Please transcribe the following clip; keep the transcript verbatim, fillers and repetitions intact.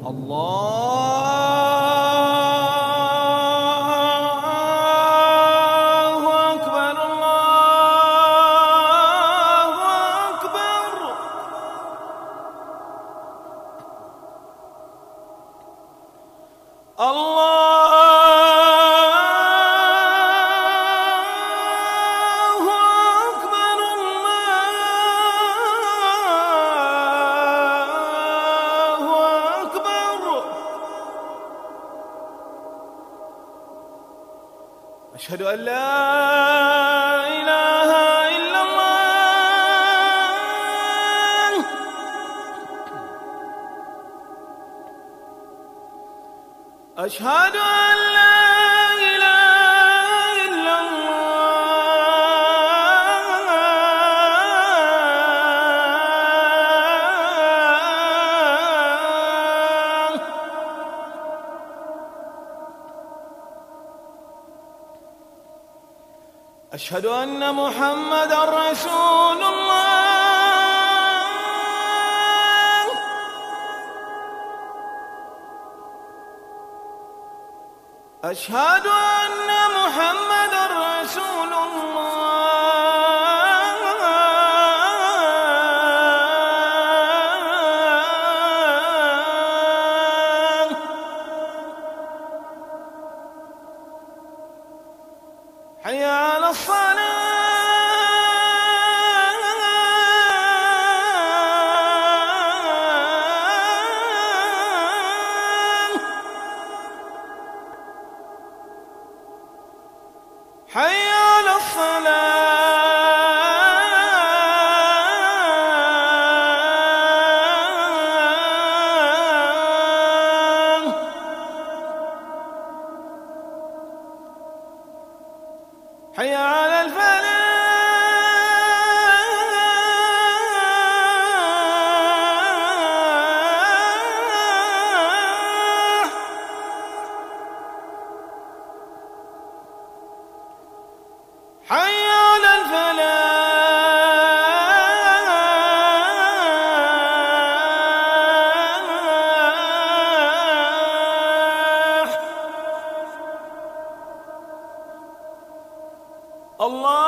الله أكبر الله أكبر. الله أكبر الله أكبر. أشهد أن لا إله إلا الله. أشهد أن لا إله إلا الله. أشهد أن محمدًا رسول الله. أشهد أن محمدًا رسول الله. حي على الصلاة. حي على الصلاة. حي على الفلاح. حي على الفلاح. الله